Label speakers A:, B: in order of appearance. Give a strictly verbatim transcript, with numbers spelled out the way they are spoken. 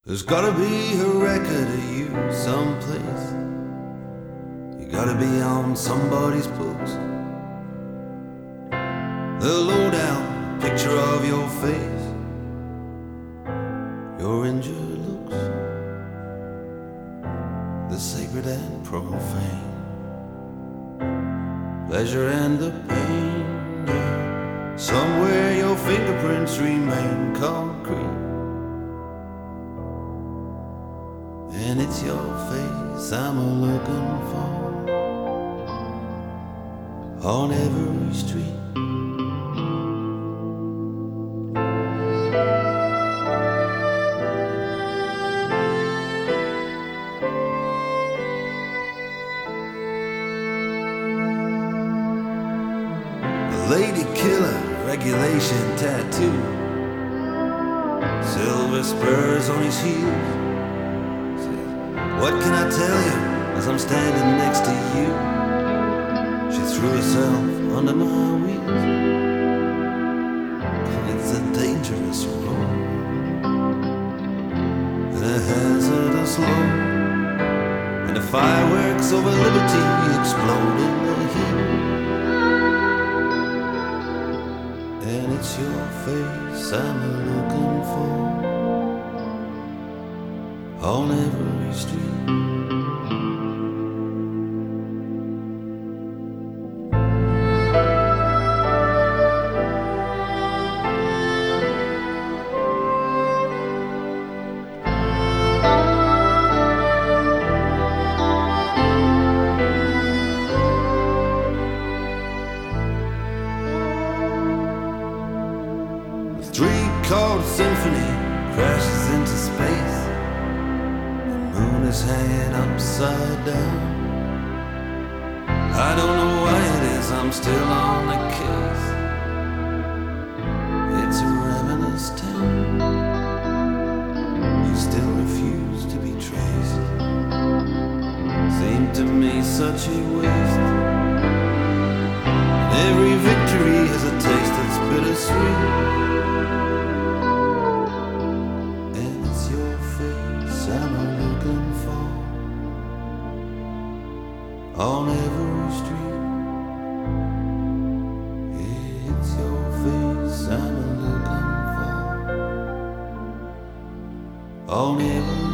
A: There's gotta be a record of you someplace. You gotta be on somebody's books. The lowdown picture of your face, your injured looks, the sacred and profane, pleasure and the pain. Yeah. Somewhere your fingerprints remain concrete, and it's your face I'm a-looking for on every street. A lady killer, regulation tattoo, silver spurs on his heels. What can I tell you as I'm standing next to you? She threw herself under my wheels. It's a dangerous road and a hazardous load, and the fireworks over liberty explode in the heat. And it's your face I'm looking for on every street. The three-chord symphony crashes into space. Moon is hanging upside down. I don't know why it is I'm still on the case. It's a ravenous town. You still refuse to be traced. Seemed to me such a waste. And every victory has a taste that's bittersweet. And it's your face I'm looking for on every street. It's your face I'm looking for on every